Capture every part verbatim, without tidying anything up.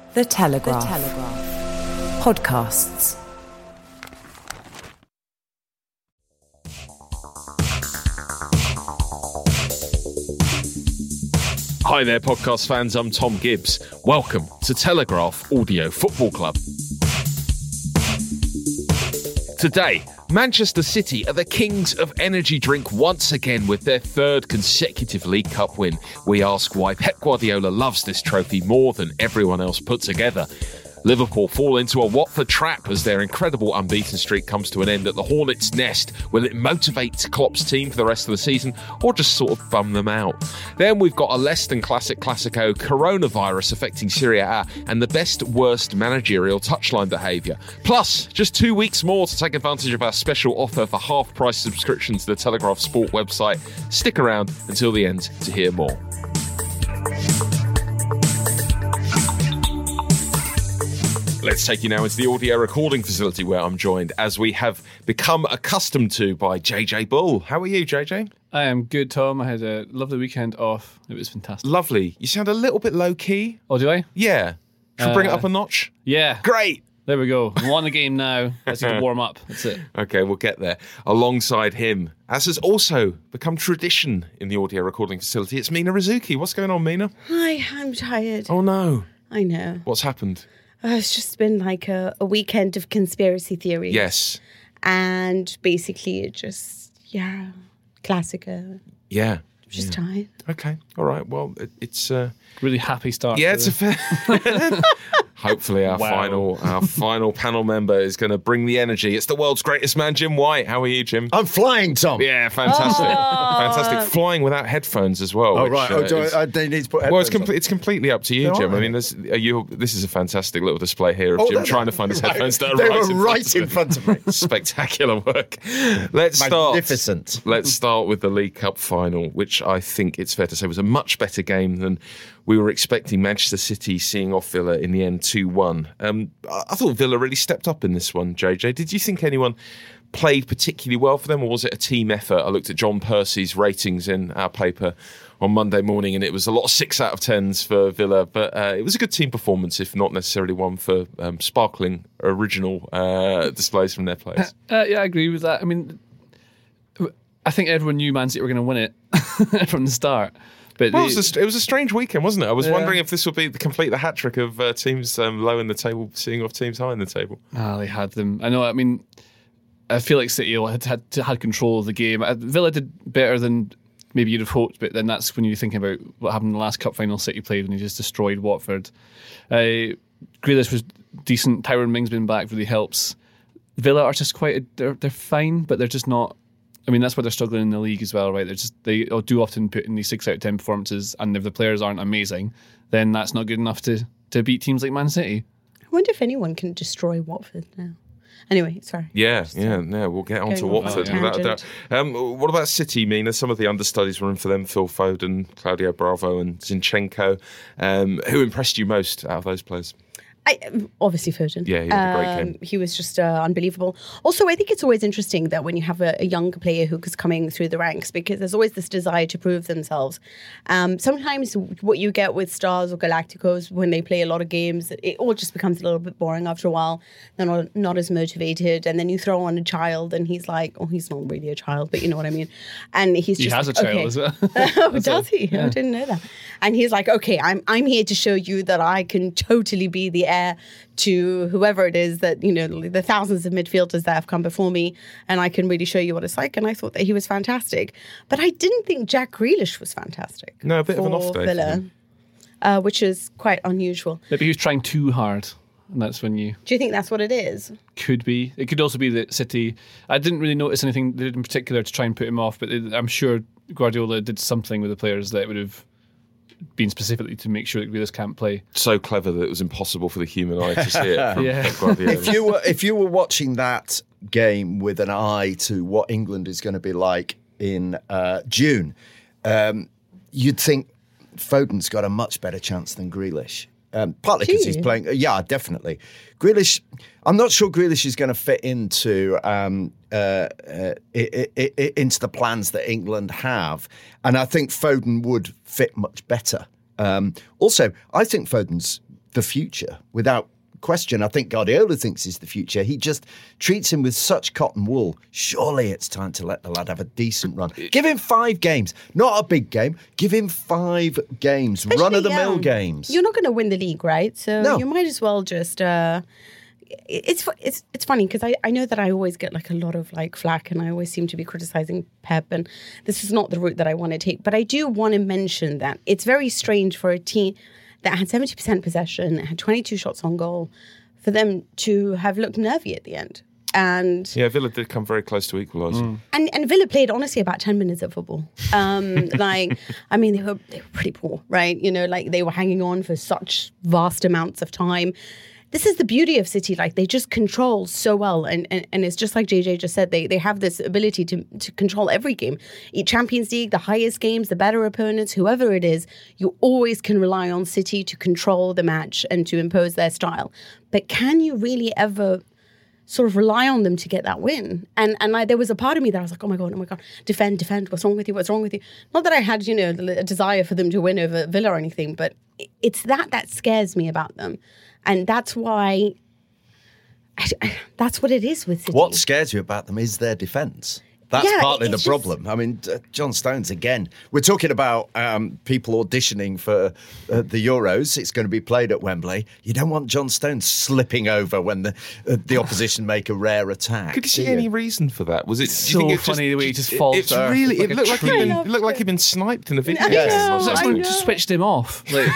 The Telegraph. The Telegraph. Podcasts. Hi there, podcast fans. I'm Tom Gibbs. Welcome to Telegraph Audio Football Club. Today, Manchester City are the kings of energy drink once again with their third consecutive League Cup win. We ask why Pep Guardiola loves this trophy more than everyone else put together. Liverpool fall into a Watford trap as their incredible unbeaten streak comes to an end at the Hornets' Nest. Will it motivate Klopp's team for the rest of the season or just sort of bum them out? Then we've got a less than classic Classico, coronavirus affecting Serie A and the best worst managerial touchline behaviour. Plus, just two weeks more to take advantage of our special offer for half-price subscription to the Telegraph Sport website. Stick around until the end to hear more. Let's take you now into the audio recording facility where I'm joined, as we have become accustomed to, by J J Bull. How are you, J J? I am good, Tom. I had a lovely weekend off. It was fantastic. Lovely. You sound a little bit low-key. Oh, do I? Yeah. Should we Uh, bring it up a notch? Yeah. Great. There we go. We won the game now. Let's need to warm up. That's it. Okay, we'll get there. Alongside him, as has also become tradition in the audio recording facility, it's Mina Rizuki. What's going on, Mina? Hi, I'm tired. Oh, no. I know. What's happened? Uh, it's just been like a, a weekend of conspiracy theories. Yes. And basically it just, yeah, Classico. Yeah. I'm just yeah. tired. Okay. All right. Well, it, it's... Uh, Really happy start. yeah, to it's the- a fair... Hopefully our Wow. final our final panel member is going to bring the energy. It's the world's greatest man, Jim White. How are you, Jim? I'm flying, Tom. Yeah, fantastic. Fantastic. Flying without headphones as well. Oh, which, right. uh, Oh, do is- I, I they need to put well, it's, headphones com- it's completely up to you, They're Jim. all I right. mean, there's, are you, this is a fantastic little display here of on. Jim Oh, trying to find his right. headphones that are They right, were in, right front in front of me. Spectacular work. Let's start. Magnificent. Let's start with the League Cup final, which I think it's fair to say was a much better game than we were expecting. Manchester City seeing off Villa in the end two one. Um, I I thought Villa really stepped up in this one, J J. Did you think anyone played particularly well for them, or was it a team effort? I looked at John Percy's ratings in our paper on Monday morning, and it was a lot of six out of tens for Villa, but uh, it was a good team performance, if not necessarily one for um, sparkling original uh, displays from their players. Uh, yeah, I agree with that. I mean, I think everyone knew Man City were going to win it from the start. But Well, they- it, was a, it was a strange weekend, wasn't it? I was Yeah. wondering if this would be the complete the hat trick of uh, teams um, low in the table seeing off teams high in the table. Ah, they had them. I know. I mean, I feel like City had had, had control of the game. Uh, Villa did better than maybe you'd have hoped, but then that's when you're thinking about what happened in the last cup final City played when he just destroyed Watford. Uh, Grealish was decent. Tyrone Mings been back really helps. Villa are just quite. A, they're they're fine, but they're just not. I mean, that's why they're struggling in the league as well, right? They're just they do often put in these six out of ten performances, and if the players aren't amazing, then that's not good enough to to beat teams like Man City. I wonder if anyone can destroy Watford now. Anyway, sorry. Yeah, yeah, yeah. We'll get on to Going off Watford on a without a doubt. tangent. Um, what about City, Mina? Some of the understudies were in for them: Phil Foden, Claudio Bravo, and Zinchenko. Um, who impressed you most out of those players? I, obviously Foden. Yeah, he had a great Um, game. He was just uh, unbelievable. Also, I think it's always interesting that when you have a, a young player who is coming through the ranks, because there's always this desire to prove themselves. Um, sometimes what you get with Stars or Galacticos when they play a lot of games, it all just becomes a little bit boring after a while. They're not, not as motivated. And then you throw on a child and he's like, oh, he's not really a child, but you know what I mean. And he's He just has like, a child okay. as well. Oh, does he? I didn't know that. And he's like, okay, I'm I'm here to show you that I can totally be the heir to whoever it is that, you know, the thousands of midfielders that have come before me, and I can really show you what it's like. And I thought that he was fantastic. But I didn't think Jack Grealish was fantastic. No, a bit of an for off day for Villa, him. uh, which is quite unusual. Maybe he was trying too hard, and that's when you Do you think that's what it is? could be. It could also be that City. I didn't really notice anything they did in particular to try and put him off, but it, I'm sure Guardiola did something with the players that would have been specifically to make sure that Grealish can't play. So clever that it was impossible for the human eye to see it. From Yeah. Pep Guardiola. If you were if you were watching that game with an eye to what England is going to be like in uh, June, um, you'd think Foden's got a much better chance than Grealish. Um, partly Do because he's you? playing. Yeah, definitely. Grealish. I'm not sure Grealish is going to fit into um, uh, uh, i- i- i- into the plans that England have, and I think Foden would fit much better. Um, also, I think Foden's the future without question. I think Guardiola thinks he's the future. He just treats him with such cotton wool. Surely it's time to let the lad have a decent run. Give him five games, not a big game. Give him five games, Especially run-of-the-mill young. games. You're not going to win the league, right? So No. you might as well just. Uh, it's it's it's funny because I, I know that I always get like a lot of like flack, and I always seem to be criticizing Pep, and this is not the route that I want to take. But I do want to mention that it's very strange for a team that had seventy percent possession, had twenty-two shots on goal, for them to have looked nervy at the end. And Yeah, Villa did come very close to equalising. And and Villa played honestly about ten minutes of football. Um, like, I mean, they were they were pretty poor, right? You know, like they were hanging on for such vast amounts of time. This is the beauty of City. Like they just control so well, and and, and it's just like J J just said. They they have this ability to to control every game. Each Champions League, the highest games, the better opponents, whoever it is, you always can rely on City to control the match and to impose their style. But can you really ever sort of rely on them to get that win? And and I, there was a part of me that I was like, oh my God, oh my God, defend, defend, what's wrong with you, what's wrong with you? Not that I had, you know, a desire for them to win over Villa or anything, but it's that that scares me about them. And that's why, I, I, that's what it is with City. What scares you about them is their defence. That's Yeah, partly the it's just- problem. I mean, uh, John Stones, again, we're talking about um, people auditioning for uh, the Euros. It's going to be played at Wembley. You don't want John Stones slipping over when the uh, the opposition make a rare attack. Could you see do any reason for that? Was it do so you think it funny the way he just it- falls It's there really. like It a looked like he'd tree. been. I It looked like he'd been sniped in a video I game. know, or So I something. someone know. just switched him off, like,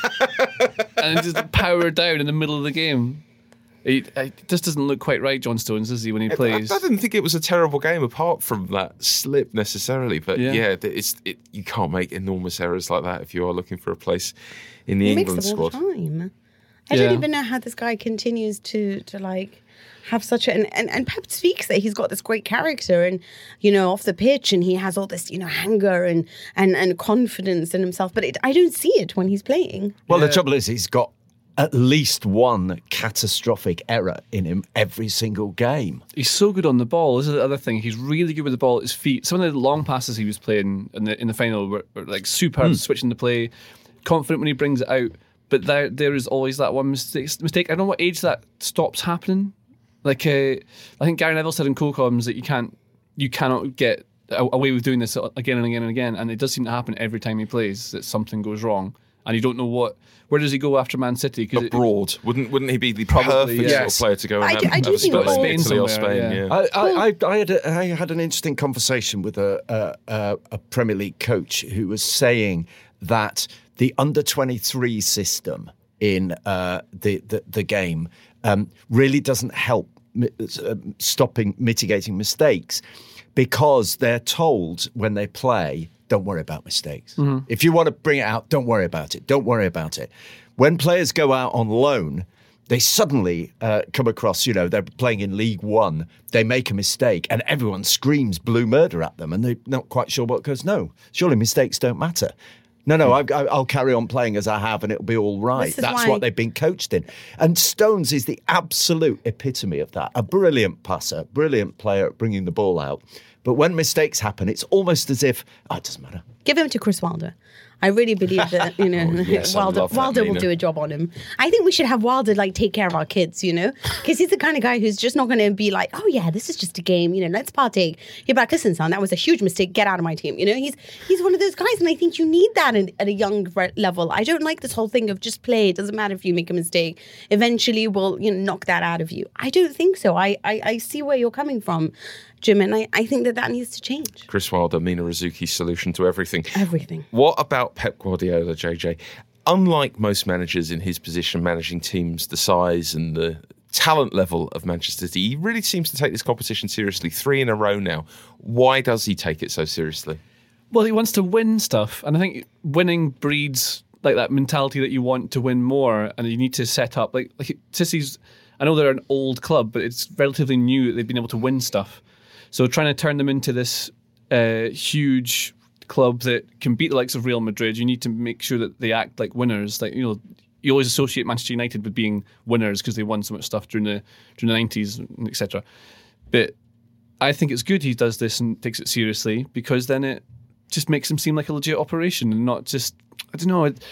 and just powered down in the middle of the game. He, he just doesn't look quite right, John Stones, does he, when he I, plays? I didn't think it was a terrible game apart from that slip necessarily, but Yeah. yeah, it's it, you can't make enormous errors like that if you are looking for a place in the He makes England them all squad. the time. I Yeah. don't even know how this guy continues to to like have such a and, and and Pep speaks that he's got this great character and you know off the pitch and he has all this you know anger and and and confidence in himself, but it, I don't see it when he's playing. Well, Yeah. the trouble is he's got at least one catastrophic error in him every single game. He's so good on the ball. This is the other thing. He's really good with the ball at his feet. Some of the long passes he was playing in the in the final were, were like superb, switching the play, confident when he brings it out. But there there is always that one mistake. mistake. I don't know what age that stops happening. Like uh, I think Gary Neville said in co-coms that you can't, you cannot get a- away with doing this again and again and again. And it does seem to happen every time he plays that something goes wrong, and you don't know what. Where does he go after Man City? 'Cause it- Abroad, wouldn't wouldn't he be the Probably, perfect sort yes. of player to go and I have, do- I have do a think spell all- in Italy or Somewhere, Spain? yeah. Yeah. I, I, I, I, had a, I had an interesting conversation with a, a, a, a Premier League coach who was saying that the under twenty-three system in uh, the, the, the game um, really doesn't help mi- uh, stopping, mitigating mistakes because they're told when they play, don't worry about mistakes. Mm-hmm. If you want to bring it out, don't worry about it. Don't worry about it. When players go out on loan, they suddenly uh, come across, you know, they're playing in League One, they make a mistake and everyone screams blue murder at them and they're not quite sure what goes, no, surely mistakes don't matter. No, no, I, I, I'll carry on playing as I have and it'll be all right. This is That's why- what they've been coached in. And Stones is the absolute epitome of that. A brilliant passer, brilliant player at bringing the ball out. But when mistakes happen, it's almost as if, oh, it doesn't matter. Give him to Chris Wilder. I really believe that you know Oh, yes, I Wilder love that, Wilder will Nina. do a job on him. I think we should have Wilder like take care of our kids, you know, because he's the kind of guy who's just not going to be like, oh yeah, this is just a game, you know, let's partake. You're back, listen, son, that was a huge mistake. Get out of my team. You know, he's he's one of those guys, and I think you need that in, at a young re- level. I don't like this whole thing of just play. It doesn't matter if you make a mistake. Eventually, we'll you know knock that out of you. I don't think so. I I, I see where you're coming from, Jim, and I, I think that that needs to change. Chris Wilder, Mina Rizuki's solution to everything. Everything. What about Pep Guardiola, J J? Unlike most managers in his position, managing teams the size and the talent level of Manchester City, he really seems to take this competition seriously. Three in a row now. Why does he take it so seriously? Well, he wants to win stuff, and I think winning breeds like that mentality that you want to win more, and you need to set up like like City's. I know they're an old club, but it's relatively new that they've been able to win stuff. So trying to turn them into this uh, huge club that can beat the likes of Real Madrid, you need to make sure that they act like winners. Like you know, you always associate Manchester United with being winners because they won so much stuff during the during the nineties, et cetera. But I think it's good he does this and takes it seriously because then it just makes him seem like a legit operation and not just I don't know. It,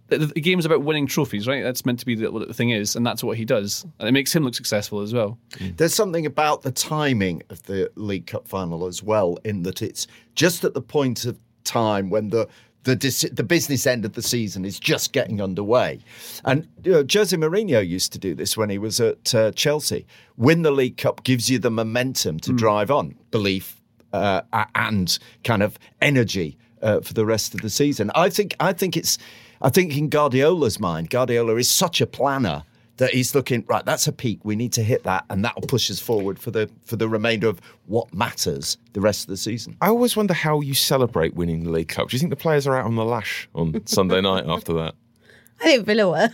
the, the game's about winning trophies, right? That's meant to be the, what the thing is, and that's what he does. And it makes him look successful as well. There's something about the timing of the League Cup final as well, in that it's just at the point of time when the the dis- the business end of the season is just getting underway. And you know, Jose Mourinho used to do this when he was at uh, Chelsea. Win the League Cup gives you the momentum to mm. drive on, belief uh, and kind of energy uh, for the rest of the season. I think I think it's I think in Guardiola's mind, Guardiola is such a planner that he's looking, right, that's a peak, we need to hit that, and that'll push us forward for the for the remainder of what matters the rest of the season. I always wonder how you celebrate winning the League Cup. Do you think the players are out on the lash on Sunday night after that? I think Villa were.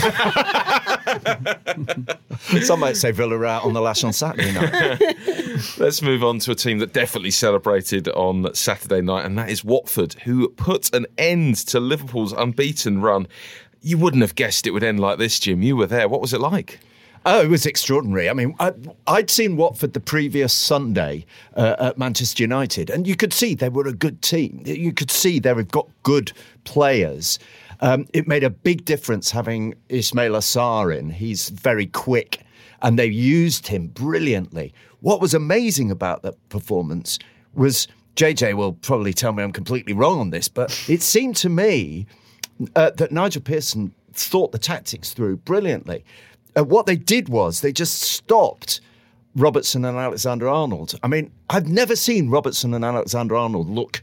Some might say Villa are out on the lash on Saturday night. Let's move on to a team that definitely celebrated on Saturday night, and that is Watford, who put an end to Liverpool's unbeaten run. You wouldn't have guessed it would end like this, Jim. You were there. What was it like? Oh, it was extraordinary. I mean, I, I'd seen Watford the previous Sunday uh, at Manchester United, and you could see they were a good team. You could see they've got good players. Um, it made a big difference having Ismail Assar in. He's very quick, and they used him brilliantly. What was amazing about that performance was, J J will probably tell me I'm completely wrong on this, but it seemed to me Uh, that Nigel Pearson thought the tactics through brilliantly. Uh, what they did was they just stopped Robertson and Alexander-Arnold. I mean, I've never seen Robertson and Alexander-Arnold look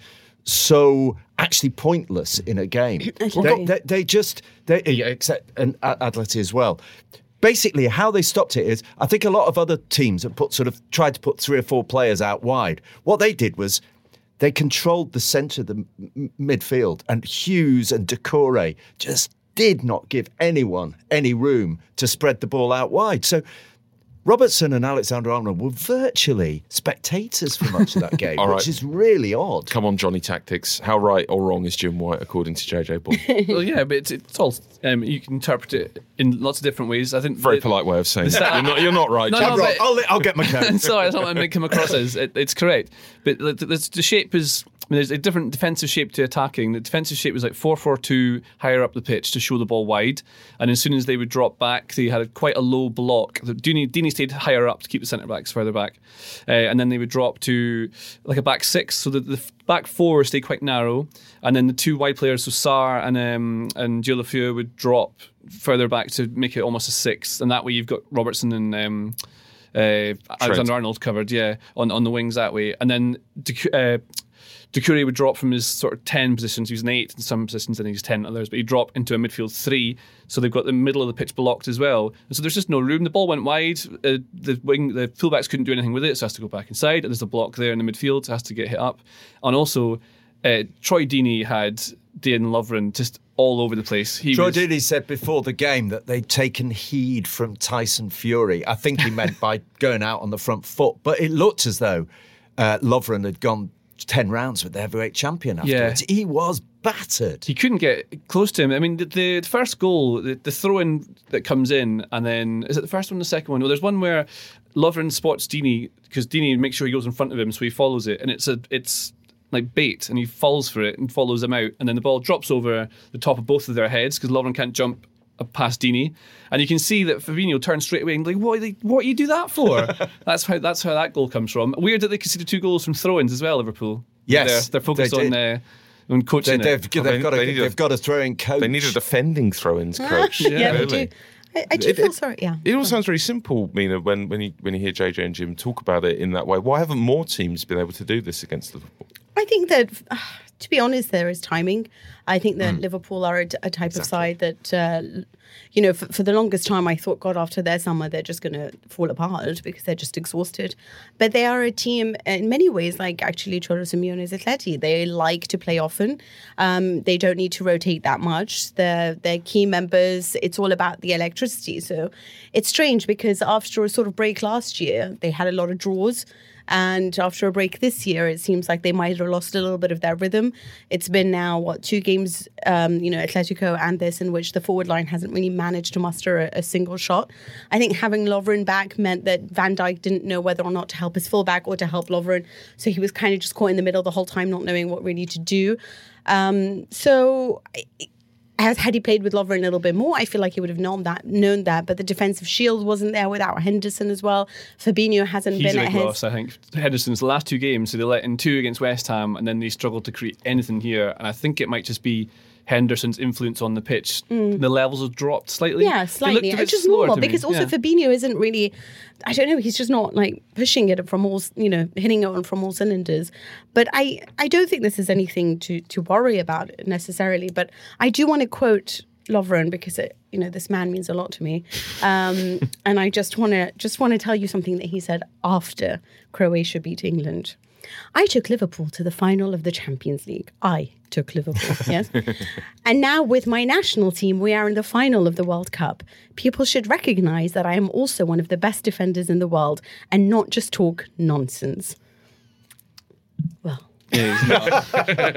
so actually pointless in a game. they, they, they just, they, yeah, except and Atleti as well. Basically, how they stopped it is, I think a lot of other teams have put sort of tried to put three or four players out wide. What they did was, they controlled the centre of the m- midfield, and Hughes and Doucouré just did not give anyone any room to spread the ball out wide. So Robertson and Alexander-Arnold were virtually spectators for much of that game, All right. which is really odd. Come on, Johnny Tactics. How right or wrong is Jim White, according to J J Ball? Well, yeah, but it's, it's all, um, you can interpret it in lots of different ways. I think Very it, polite way of saying that. You're not, you're not right, No, Jim. no, I'm but- wrong. I'll, I'll get my code. Sorry, that's not what I make come across as. It, it's correct. But the, the, the shape is, I mean, there's a different defensive shape to attacking. The defensive shape was like four four two higher up the pitch to show the ball wide. And as soon as they would drop back, they had quite a low block. Deeney, Deeney stayed higher up to keep the centre backs further back. Uh, and then they would drop to like a back six. So the, the back four stayed quite narrow. And then the two wide players, so Sarr and, um, and Gio Lafleur, would drop further back to make it almost a six. And that way you've got Robertson and Um, Uh, Alexander-Arnold covered, yeah, on, on the wings that way. And then uh, Doucouré would drop from his sort of ten positions. He was an eight in some positions and he's ten in others, but he'd drop into a midfield three. So they've got the middle of the pitch blocked as well. And so there's just no room. The ball went wide. Uh, the wing, the fullbacks couldn't do anything with it, so it has to go back inside. And there's a block there in the midfield, so it has to get hit up. And also, uh, Troy Deeney had Dejan Lovren just all over the place. He Troy was, Deeney said before the game that they'd taken heed from Tyson Fury. I think he meant by going out on the front foot. But it looked as though uh, Lovren had gone ten rounds with the heavyweight champion afterwards. Yeah. He was battered. He couldn't get close to him. I mean, the, the first goal, the, the throw-in that comes in, and then, is it the first one or the second one? Well, there's one where Lovren spots Deeney, because Deeney makes sure he goes in front of him, so he follows it, and it's a it's like bait, and he falls for it and follows him out, and then the ball drops over the top of both of their heads, because Lovren can't jump past Deeney, and you can see that Fabinho turns straight away and like, what, what do you do that for? that's how that's how that goal comes from. Weird that they conceded two goals from throw-ins as well, Liverpool. Yes, they're, they're focused they on uh, on coaching. They, it. they've, they've, got a, they need a- they've got a throwing coach. They need a defending throw-ins coach. yeah, they Really. do. I, I do It- feel it- sorry, yeah. It all sounds very simple, Mina, when, when, you, when you hear J J and Jim talk about it in that way. Why haven't more teams been able to do this against Liverpool? I think that, uh, to be honest, there is timing. I think that Liverpool are a, a type of side that, uh, you know, for, for the longest time, I thought, God, after their summer, they're just going to fall apart because they're just exhausted. But they are a team in many ways, like actually Cholo Simeone's Atleti. They like to play often. Um, they don't need to rotate that much. They're, they're key members. It's all about the electricity. So it's strange because after a sort of break last year, they had a lot of draws. And after a break this year, it seems like they might have lost a little bit of their rhythm. It's been now, what, two games, um, you know, Atletico and this, in which the forward line hasn't really managed to muster a, a single shot. I think having Lovren back meant that Van Dijk didn't know whether or not to help his fullback or to help Lovren. So he was kind of just caught in the middle the whole time, not knowing what really to do. Um, so... I, As had he played with Lovren a little bit more, I feel like he would have known that. Known that, but the defensive shield wasn't there without Henderson as well. Fabinho hasn't He's been a at big his. loss, I think. Henderson's last two games, so they let in two against West Ham, and then they struggled to create anything here. And I think it might just be Henderson's influence on the pitch. Mm. The levels have dropped slightly. Yeah, slightly. Which is normal because also yeah. Fabinho isn't really, I don't know, he's just not like pushing it from all, you know, hitting it on from all cylinders. But I, I don't think this is anything to, to worry about necessarily. But I do want to quote Lovren because it, you know, this man means a lot to me. Um, and I just want to just want to tell you something that he said after Croatia beat England. I took Liverpool to the final of the Champions League. I took Liverpool, yes. And now with my national team, we are in the final of the World Cup. People should recognise that I am also one of the best defenders in the world and not just talk nonsense. Well. Yeah, he's not.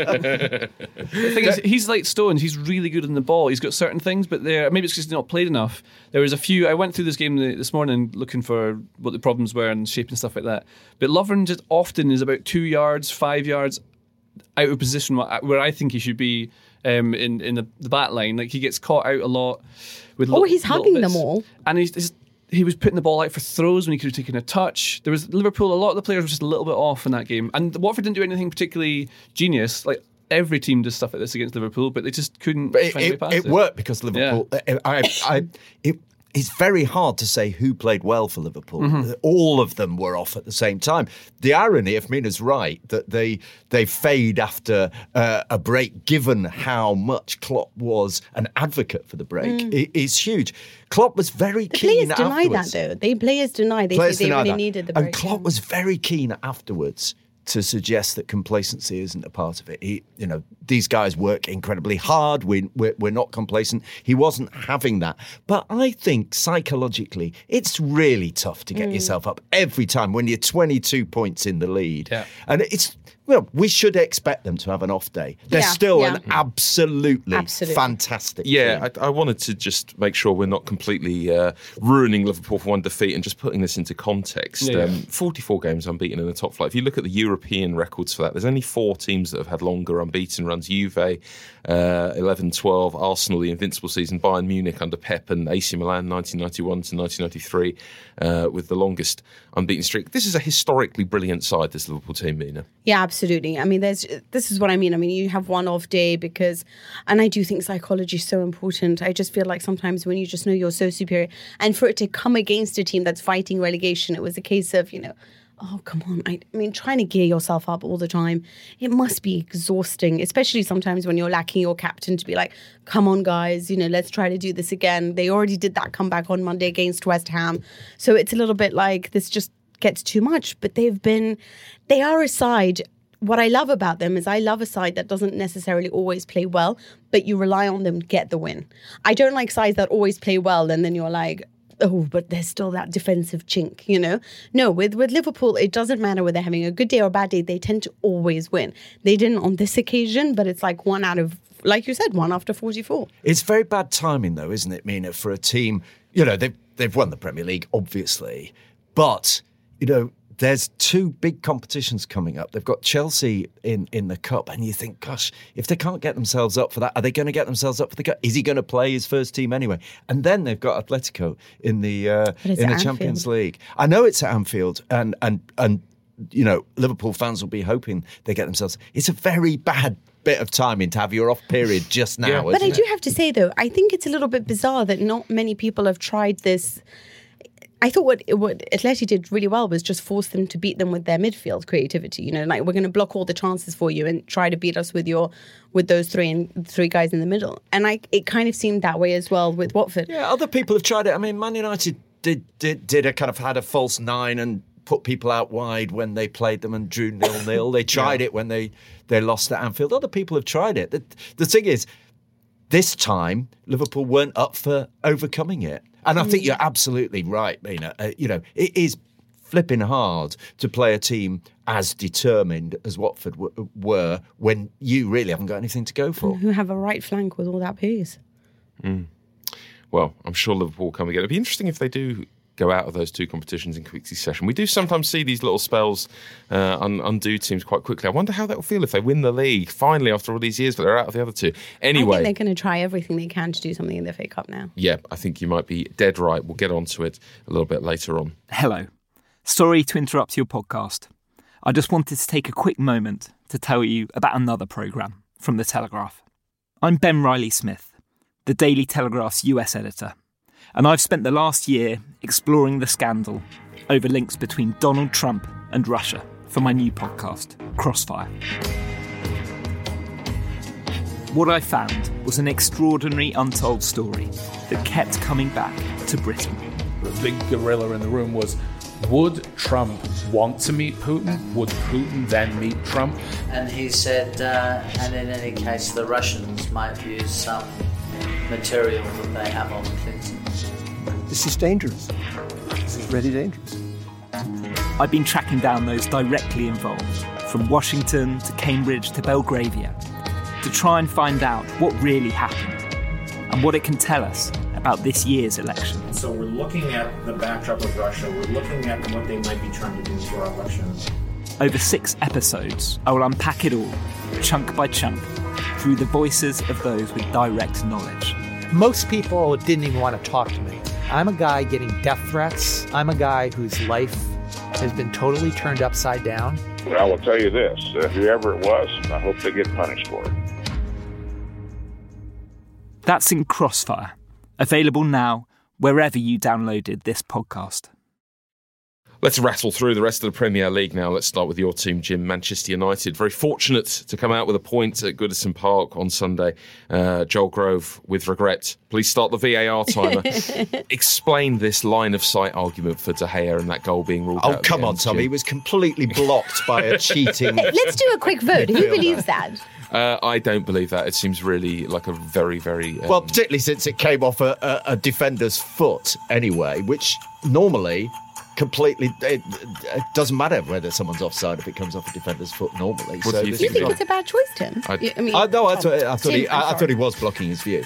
The thing is, he's like Stones. He's really good on the ball. He's got certain things, but there maybe it's because he's not played enough. There was a few. I went through this game this morning looking for what the problems were and shape and stuff like that. But Lovren just often is about two yards, five yards out of position where I think he should be um, in in the, the back line. Like he gets caught out a lot with. Oh, little, he's hugging bits. them all, and he's. he's He was putting the ball out for throws when he could have taken a touch. There was Liverpool, a lot of the players were just a little bit off in that game. And Watford didn't do anything particularly genius. Like every team does stuff like this against Liverpool, but they just couldn't but it, find a way it, past it. it. worked because Liverpool. Yeah. I, I, it, it's very hard to say who played well for Liverpool. Mm-hmm. All of them were off at the same time. The irony, if Mina's right, that they they fade after uh, a break, given how much Klopp was an advocate for the break, mm. is huge. Klopp was very the keen players deny afterwards. that, though. They players deny. They players say they deny really that. needed the break. And Klopp was very keen afterwards to suggest that complacency isn't a part of it. He, you know, these guys work incredibly hard. We, we're, we're not complacent. He wasn't having that. But I think psychologically, it's really tough to get mm. yourself up every time when you're twenty-two points in the lead. Yeah. And it's, well, we should expect them to have an off day. They're yeah, still yeah. an absolutely, absolutely. fantastic Yeah, team. I, I wanted to just make sure we're not completely uh, ruining Liverpool for one defeat and just putting this into context. Yeah, um, yeah. forty-four games unbeaten in the top flight. If you look at the European records for that, there's only four teams that have had longer unbeaten runs. Juve, uh, eleven twelve, Arsenal, the invincible season, Bayern Munich under Pep, and A C Milan, nineteen ninety-one to nineteen ninety-three, uh, with the longest unbeaten streak. This is a historically brilliant side, this Liverpool team, Mina. Yeah, absolutely. I mean, there's this is what I mean. I mean, you have one off day because, and I do think psychology is so important. I just feel like sometimes when you just know you're so superior, and for it to come against a team that's fighting relegation, it was a case of, you know, oh, come on. I, I mean, trying to gear yourself up all the time, it must be exhausting, especially sometimes when you're lacking your captain to be like, come on, guys, you know, let's try to do this again. They already did that comeback on Monday against West Ham. So it's a little bit like this just gets too much. But they've been, they are a side. What I love about them is I love a side that doesn't necessarily always play well, but you rely on them to get the win. I don't like sides that always play well and then you're like, oh, but there's still that defensive chink, you know? No, with, with Liverpool, it doesn't matter whether they're having a good day or a bad day. They tend to always win. They didn't on this occasion, but it's like one out of, like you said, one after forty-four. It's very bad timing, though, isn't it, Mina, for a team? You know, they've, they've won the Premier League, obviously, but, you know, there's two big competitions coming up. They've got Chelsea in, in the Cup, and you think, gosh, if they can't get themselves up for that, are they going to get themselves up for the Cup? Is he going to play his first team anyway? And then they've got Atletico in the uh, in the Champions League. I know it's at Anfield, and and and you know, Liverpool fans will be hoping they get themselves. It's a very bad bit of timing to have your off period just now. Yeah. But I it? do have to say, though, I think it's a little bit bizarre that not many people have tried this. I thought what what Atleti did really well was just force them to beat them with their midfield creativity. You know, like we're going to block all the chances for you and try to beat us with your with those three and three guys in the middle. And I it kind of seemed that way as well with Watford. Yeah, other people have tried it. I mean, Man United did did did a kind of had a false nine and put people out wide when they played them and drew nil nil. They tried yeah. it when they they lost at Anfield. Other people have tried it. The, the thing is, this time Liverpool weren't up for overcoming it. And I think you're absolutely right, Mina. Uh, you know, it is flipping hard to play a team as determined as Watford w- were when you really haven't got anything to go for. And who have a right flank with all that pace. Mm. Well, I'm sure Liverpool will come again. It'd be interesting if they do go out of those two competitions in quick succession. We do sometimes see these little spells uh, un- undo teams quite quickly. I wonder how that will feel if they win the league finally after all these years, but they're out of the other two. Anyway, I think they're going to try everything they can to do something in the F A Cup now. Yeah, I think you might be dead right. We'll get onto it a little bit later on. Hello. Sorry to interrupt your podcast. I just wanted to take a quick moment to tell you about another programme from The Telegraph. I'm Ben Riley-Smith, the Daily Telegraph's U S editor, and I've spent the last year exploring the scandal over links between Donald Trump and Russia for my new podcast, Crossfire. What I found was an extraordinary untold story that kept coming back to Britain. The big gorilla in the room was, would Trump want to meet Putin? Would Putin then meet Trump? And he said, uh, and in any case, the Russians might use some material that they have on Clinton. This is dangerous. This is really dangerous. I've been tracking down those directly involved, from Washington to Cambridge to Belgravia, to try and find out what really happened and what it can tell us about this year's election. So we're looking at the backdrop of Russia. We're looking at what they might be trying to do for our election. Over six episodes, I will unpack it all, chunk by chunk, through the voices of those with direct knowledge. Most people didn't even want to talk to me. I'm a guy getting death threats. I'm a guy whose life has been totally turned upside down. I will tell you this, uh, whoever it was, I hope they get punished for it. That's in Crossfire, available now wherever you downloaded this podcast. Let's rattle through the rest of the Premier League now. Let's start with your team, Jim, Manchester United. Very fortunate to come out with a point at Goodison Park on Sunday. Uh, Joel Grove, with regret. Please start the V A R timer. Explain this line of sight argument for De Gea and that goal being ruled Oh, out. come on, end, Tom. Jim. He was completely blocked by a cheating... Let's do a quick vote. Who believes that? Uh, I don't believe that. It seems really like a very, very... Um, Well, particularly since it came off a, a, a defender's foot anyway, which normally... completely, it, it doesn't matter whether someone's offside if it comes off a defender's foot normally. What so do you this You think? is- think it's a bad choice, Tim? I- I mean, I, no, I Tom. thought, I, thought he, Tim, I'm I, I thought sorry. he was blocking his view.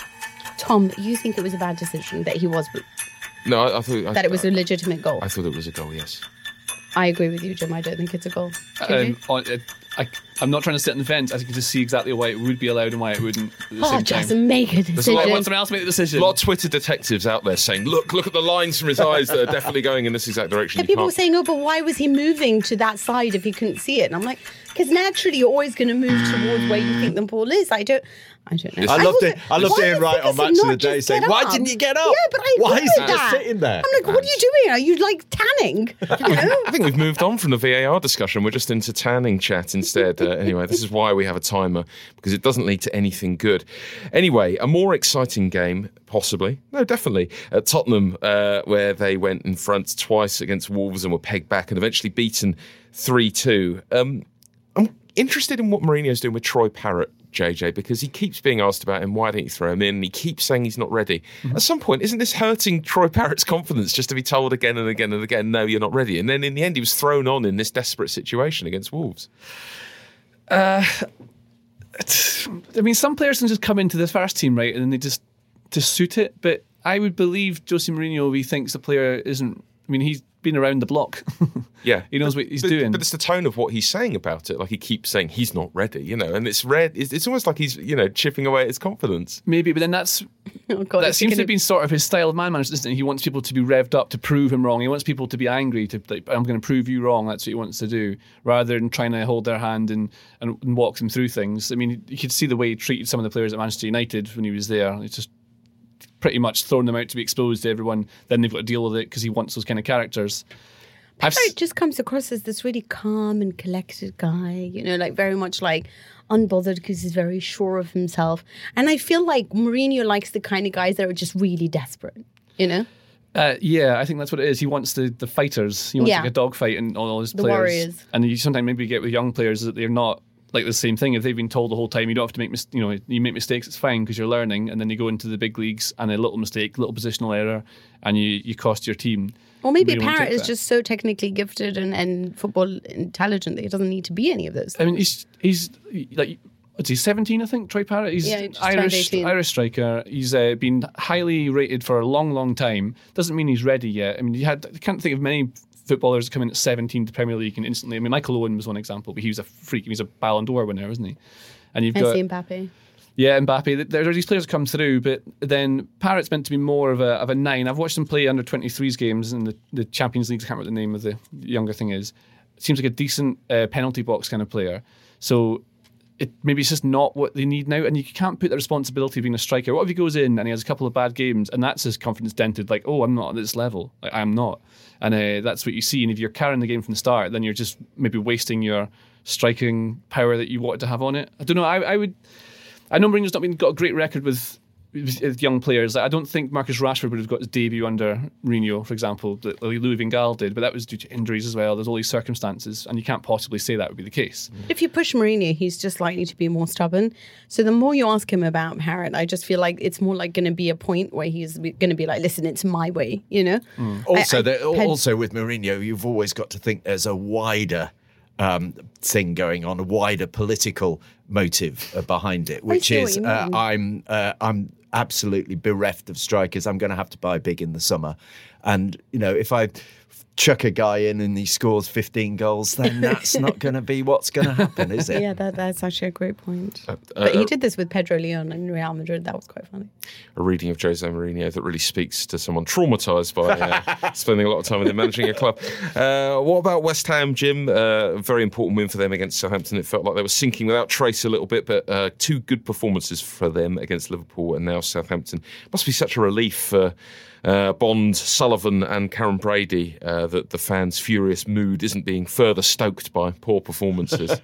Tom, you think it was a bad decision that he was no, I, I thought... I, that it was a legitimate goal? I thought it was a goal, yes. I agree with you, Jim. I don't think it's a goal. Do you? Um, on, uh, I, I'm not trying to sit on the fence. I can just see exactly why it would be allowed and why it wouldn't at the Oh, same just time. make a There's a decision. lot- I want someone else to make the A decision. lot of Twitter detectives out there saying, look, look at the lines from his eyes that are definitely going in this exact direction. And You people were can't- saying, oh, but why was he moving to that side if he couldn't see it? And I'm like, because naturally you're always going to move towards where you think the ball is. I don't, I don't know. Yes. I loved also- it. I loved why Ian does Wright on Dickerson Match of the not Day just saying, get "Why up?" didn't you get up? Yeah, but I Why agree is he with just that. sitting there? I'm like, what are you doing? Are you like tanning? You know? I think we've moved on from the V A R discussion. We're just into tanning chat instead. Uh, anyway, this is why we have a timer, because it doesn't lead to anything good. Anyway, a more exciting game, possibly. No, definitely. At Tottenham, uh, where they went in front twice against Wolves and were pegged back and eventually beaten three two. Um, I'm interested in what Mourinho's doing with Troy Parrott, J J, because he keeps being asked about him. Why don't you throw him in? And he keeps saying he's not ready. Mm-hmm. At some point, isn't this hurting Troy Parrott's confidence just to be told again and again and again, no, you're not ready? And then in the end, he was thrown on in this desperate situation against Wolves. Uh, it's- I mean, some players can just come into the first team, right, and then they just to suit it. But I would believe Jose Mourinho, he thinks the player isn't. I mean, he's been around the block. Yeah, he knows what he's but, doing. But it's the tone of what he's saying about it. Like he keeps saying he's not ready, you know, and it's red. It's, it's almost like he's, you know, chipping away at his confidence. Maybe, but then that's Oh, God, that it's seems to gonna- have been sort of his style of man management, isn't it? He wants people to be revved up to prove him wrong. He wants people to be angry to like, I'm going to prove you wrong. That's what he wants to do, rather than trying to hold their hand and, and, and walk them through things. I mean, you could see the way he treated some of the players at Manchester United when he was there. It's just pretty much thrown them out to be exposed to everyone. Then they've got to deal with it because he wants those kind of characters. I've Parrott just comes across as this really calm and collected guy, you know, like very much like unbothered because he's very sure of himself. And I feel like Mourinho likes the kind of guys that are just really desperate, you know? Uh, yeah, I think that's what it is. He wants the, the fighters. He wants Yeah. like a dogfight and all his The players. warriors. And you sometimes maybe get with young players that they're not like the same thing. If they've been told the whole time, you don't have to make mis- you know you make mistakes. It's fine because you're learning. And then you go into the big leagues and a little mistake, little positional error, and you you cost your team. Or maybe Really won't Parrott take is that. just so technically gifted and, and football intelligent that he doesn't need to be any of those I things. mean, he's he's like What's he, seventeen, I think, Troy Parrott? He's Yeah, he just turned Irish eighteen. Irish striker. He's uh, been highly rated for a long, long time. Doesn't mean he's ready yet. I mean, you had I can't think of many footballers come in at seventeen to Premier League and instantly. I mean, Michael Owen was one example, but he was a freak. He was a Ballon d'Or winner, wasn't he? And you've I got see Mbappe. yeah, Mbappe. There are these players that come through, but then Parrott's meant to be more of a of a nine. I've watched him play under twenty-threes games in the, the Champions League. I can't remember what the name of the younger thing is. Seems like a decent uh, penalty box kind of player. So. It, maybe it's just not what they need now, and you can't put the responsibility of being a striker. What if he goes in and he has a couple of bad games, and that's his confidence dented? Like, oh, I'm not at this level. Like, I'm not, and uh, that's what you see. And if you're carrying the game from the start, then you're just maybe wasting your striking power that you wanted to have on it. I don't know. I, I would. I know Mourinho's not been got a great record with, with young players. I don't think Marcus Rashford would have got his debut under Mourinho, for example, that Louis van Gaal did, but that was due to injuries as well. There's all these circumstances, and you can't possibly say that would be the case. If you push Mourinho, he's just likely to be more stubborn. So the more you ask him about Parrott, I just feel like it's more like going to be a point where he's going to be like, listen, it's my way, you know? Mm. Also, I, I, there, Ped- also with Mourinho, you've always got to think there's a wider um, thing going on, a wider political motive uh, behind it, which is uh, I'm uh, I'm absolutely bereft of strikers. I'm going to have to buy big in the summer, and you know if I chuck a guy in and he scores fifteen goals, then that's not going to be what's going to happen, is it? Yeah, that, that's actually a great point. Uh, but uh, he did this with Pedro Leon in Real Madrid. That was quite funny. A reading of Jose Mourinho that really speaks to someone traumatised by uh, spending a lot of time with him managing a club. Uh, what about West Ham, Jim? Uh, a very important win for them against Southampton. It felt like they were sinking without trace a little bit, but uh, two good performances for them against Liverpool and now Southampton. Must be such a relief for uh, Bond, Sullivan and Karen Brady uh, that the fans' furious mood isn't being further stoked by poor performances.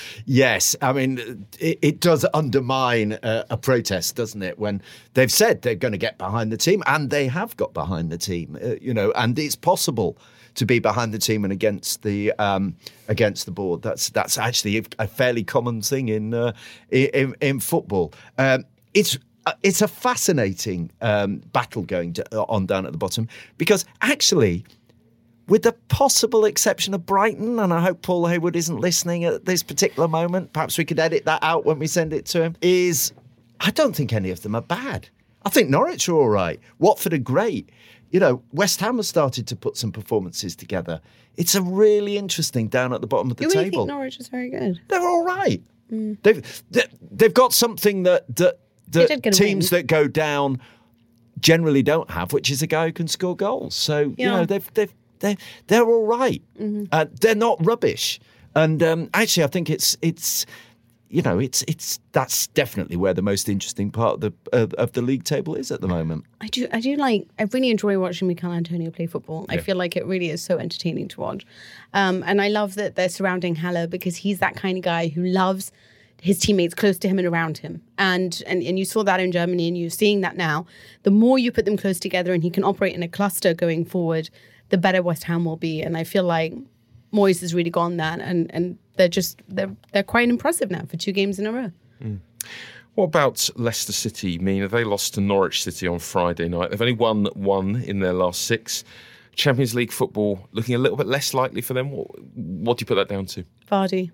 Yes, I mean, it, it does undermine uh, a protest, doesn't it, when they've said they're going to get behind the team, and they have got behind the team, uh, you know, and it's possible to be behind the team and against the um, against the board. That's that's actually a fairly common thing in uh, in, in football. Um, it's it's a fascinating um, battle going to, on down at the bottom, because actually, with the possible exception of Brighton, and I hope Paul Hayward isn't listening at this particular moment, perhaps we could edit that out when we send it to him, is I don't think any of them are bad. I think Norwich are all right. Watford are great. You know, West Ham has started to put some performances together. It's a really interesting down at the bottom of the you really table. think Norwich is very good? They're all right. Mm. They've they've got something that that, They that did get a teams win. that go down generally don't have, which is a guy who can score goals. So you Yeah. know they've they've they're they're all right. Mm-hmm. Uh, they're not rubbish. And um, actually, I think it's it's you know it's it's that's definitely where the most interesting part of the of, of the league table is at the moment. I do, I do like, I really enjoy watching Mikel Antonio play football. I Yeah. feel like it really is so entertaining to watch. Um, and I love that they're surrounding Haller, because he's that kind of guy who loves his teammates close to him and around him. And, and and you saw that in Germany, and you're seeing that now. The more you put them close together and he can operate in a cluster going forward, the better West Ham will be. And I feel like Moyes has really gone that, and, and they're just, they're, they're quite impressive now for two games in a row. Mm. What about Leicester City? Mina, they lost to Norwich City on Friday night. They've only won one in their last six. Champions League football looking a little bit less likely for them. What, what do you put that down to? Vardy.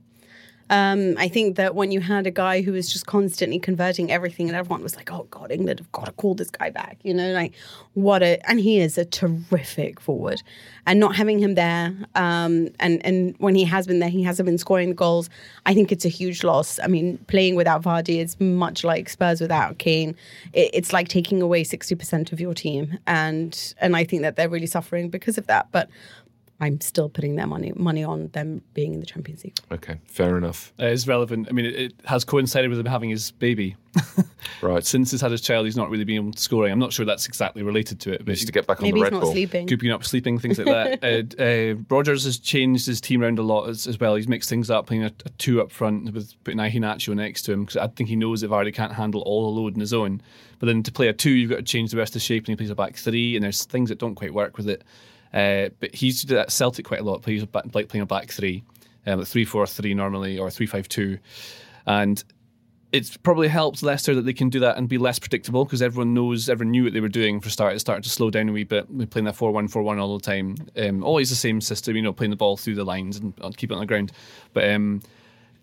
Um, I think that when you had a guy who was just constantly converting everything, and everyone was like, oh God, England have got to call this guy back, you know, like what a, and he is a terrific forward, and not having him there, um, and, and when he has been there, he hasn't been scoring goals. I think it's a huge loss. I mean, playing without Vardy is much like Spurs without Kane. It, it's like taking away sixty percent of your team. And, and I think that they're really suffering because of that. But I'm still putting their money money on them being in the Champions League. Okay, fair enough. It is relevant. I mean, it, it has coincided with him having his baby. Right. Since he's had his child, he's not really been scoring. I'm not sure that's exactly related to it. But Just to get back on Maybe the he's Red not Bull. sleeping. Keeping up, sleeping, things like that. uh, uh, Rodgers has changed his team around a lot as, as well. He's mixed things up, playing a, a two up front with putting Iheanacho next to him, because I think he knows that Vardy can't handle all the load on his own. But then to play a two, you've got to change the rest of the shape, and he plays a back three, and there's things that don't quite work with it. Uh, but he used to do that at Celtic quite a lot. Plays like playing a back three, um, like three four three normally, or three five two, and it's probably helped Leicester that they can do that and be less predictable, because everyone knows, everyone knew what they were doing for start. It started to slow down a wee bit. We're playing that four one four one all the time. Um, always the same system, you know, playing the ball through the lines and keep it on the ground. But um,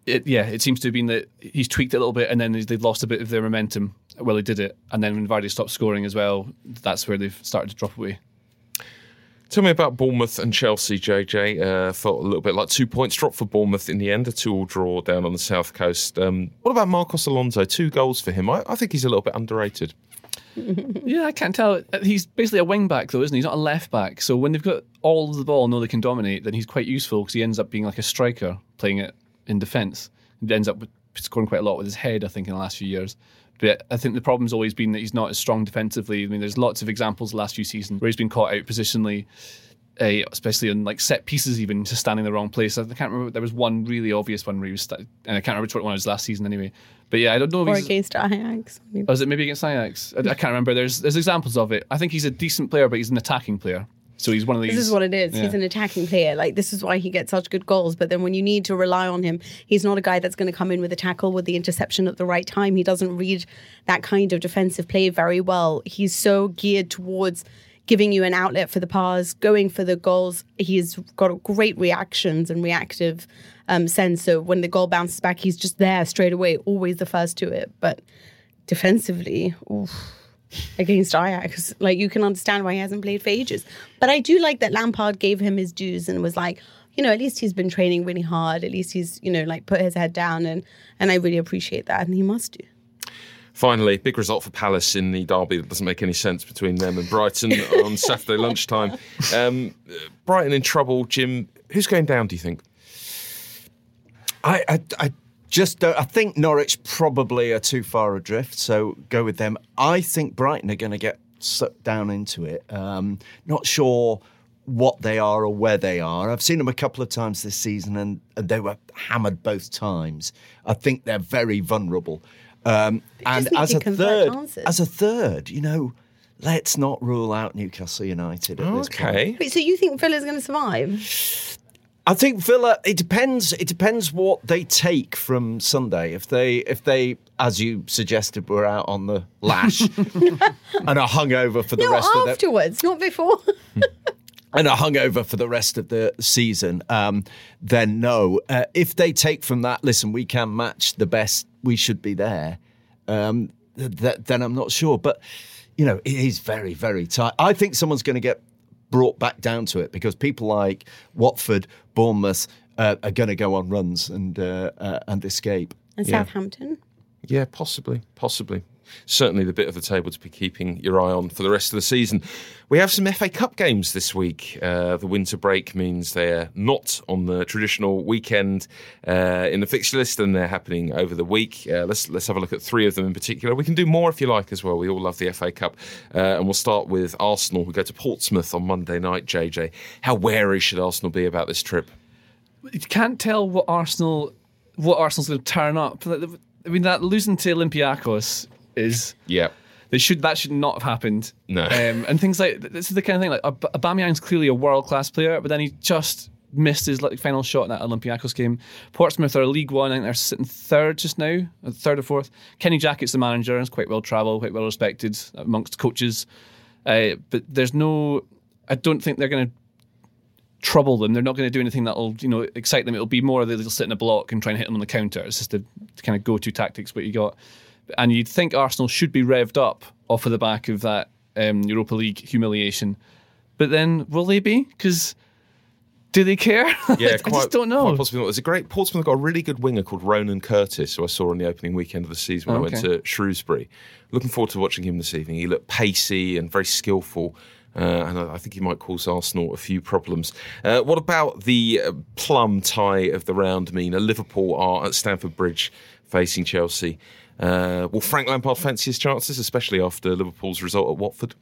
it, yeah, it seems to have been that he's tweaked it a little bit, and then they've lost a bit of their momentum while he did it. And then when Vardy stopped scoring as well, that's where they've started to drop away. Tell me about Bournemouth and Chelsea, J J. Uh, felt a little bit like two points dropped for Bournemouth in the end, a two-all draw down on the south coast. Um, what about Marcos Alonso? Two goals for him. I, I think he's a little bit underrated. Yeah, I can't tell. He's basically a wing back, though, isn't he? He's not a left back. So when they've got all of the ball and know they can dominate, then he's quite useful because he ends up being like a striker playing it in defence. He ends up with, scoring quite a lot with his head, I think, in the last few years. But I think the problem's always been that he's not as strong defensively. I mean, there's lots of examples the last few seasons where he's been caught out positionally, uh, especially in like set pieces, even just standing in the wrong place. I can't remember. There was one really obvious one where he was, st- and I can't remember which one it was last season anyway. But yeah, I don't know. If or he's, against Ajax. Oh, was it maybe against Ajax? I, I can't remember. There's there's examples of it. I think he's a decent player, but he's an attacking player. So he's one of these. This is what it is. Yeah. He's an attacking player. Like, this is why he gets such good goals. But then when you need to rely on him, he's not a guy that's going to come in with a tackle with the interception at the right time. He doesn't read that kind of defensive play very well. He's so geared towards giving you an outlet for the pass, going for the goals. He's got great reactions and reactive um, sense. So when the goal bounces back, he's just there straight away, always the first to it. But defensively, oof. Against Ajax, like, you can understand why he hasn't played for ages. But I do like that Lampard gave him his dues and was like, you know, at least he's been training really hard. At least he's, you know, like, put his head down, and and I really appreciate that, and he must do. Finally, big result for Palace in the derby that doesn't make any sense between them and Brighton on Saturday lunchtime. Um, Brighton in trouble, Jim. Who's going down, do you think? I, I, I just don't, I think Norwich probably are too far adrift, so go with them. I think Brighton are going to get sucked down into it. Um, not sure what they are or where they are. I've seen them a couple of times this season, and, and they were hammered both times. I think they're very vulnerable. Um, and as a third, chances. as a third, you know, let's not rule out Newcastle United at this point. Okay. Wait, so you think Villa's going to survive? I think Villa. It depends. It depends what they take from Sunday. If they, if they, as you suggested, were out on the lash and are hungover for the no, rest of the afterwards, not before. and are hungover for the rest of the season, um, then no. Uh, if they take from that, listen, we can match the best. We should be there. Um, th- then I'm not sure, but you know, it is very, very tight. I think someone's going to get brought back down to it because people like Watford, Bournemouth uh, are going to go on runs and uh, uh, and escape. And yeah. Southampton? Yeah, possibly, possibly. Certainly the bit of the table to be keeping your eye on for the rest of the season. We have some F A Cup games this week. Uh, the winter break means they're not on the traditional weekend uh, in the fixture list, and they're happening over the week. Uh, let's let's have a look at three of them in particular. We can do more if you like as well. We all love the F A Cup. Uh, and we'll start with Arsenal, who go to Portsmouth on Monday night, J J. How wary should Arsenal be about this trip? You can't tell what Arsenal, what Arsenal's going to turn up. I mean, that losing to Olympiacos is yeah. They should that should not have happened. No, um, and things like this is the kind of thing like Aubameyang's clearly a world class player, but then he just missed his like final shot in that Olympiacos game. Portsmouth are a League One. I think they're sitting third just now, third or fourth. Kenny Jackett's the manager. Is quite well travelled, quite well respected amongst coaches. Uh, but there's no, I don't think they're going to trouble them. They're not going to do anything that'll, you know, excite them. It'll be more that they'll sit in a block and try and hit them on the counter. It's just the kind of go-to tactics what you got. And you'd think Arsenal should be revved up off of the back of that um, Europa League humiliation. But then, will they be? Because do they care? Yeah, I quite, just don't know. Quite possibly not. There's a great, Portsmouth got a really good winger called Ronan Curtis, who I saw on the opening weekend of the season when oh, I okay. went to Shrewsbury. Looking forward to watching him this evening. He looked pacey and very skillful. Uh, and I think he might cause Arsenal a few problems. Uh, what about the uh, plum tie of the round, Mina? Liverpool are at Stamford Bridge facing Chelsea. Uh, will Frank Lampard fancy his chances, especially after Liverpool's result at Watford?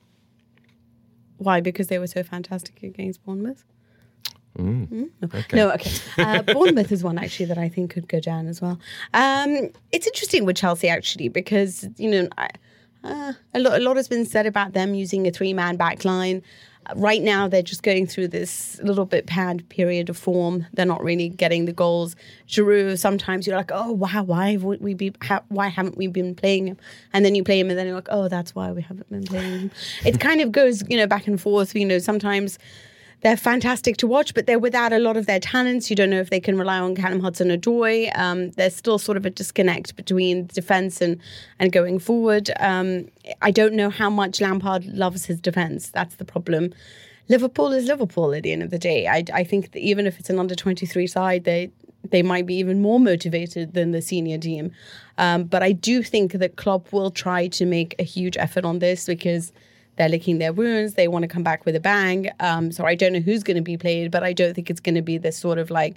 Why? Because they were so fantastic against Bournemouth? Mm. Mm? No. Okay. no, okay. Uh, Bournemouth is one actually that I think could go down as well. Um, it's interesting with Chelsea actually because, you know, I, uh, a, lot, a lot has been said about them using a three-man back line. Uh, right now, they're just going through this little bit bad period of form. They're not really getting the goals. Giroud, sometimes you're like, oh, wow, why have we be, ha- why haven't we been playing him? And then you play him and then you're like, oh, that's why we haven't been playing him. It kind of goes, you know, back and forth. You know, sometimes they're fantastic to watch, but they're without a lot of their talents. You don't know if they can rely on Callum Hudson-Odoi. Um, there's still sort of a disconnect between defence and, and going forward. Um, I don't know how much Lampard loves his defence. That's the problem. Liverpool is Liverpool at the end of the day. I, I think that even if it's an under twenty-three side, they they might be even more motivated than the senior team. Um, but I do think that Klopp will try to make a huge effort on this because they're licking their wounds. They want to come back with a bang. Um, so I don't know who's going to be played, but I don't think it's going to be this sort of like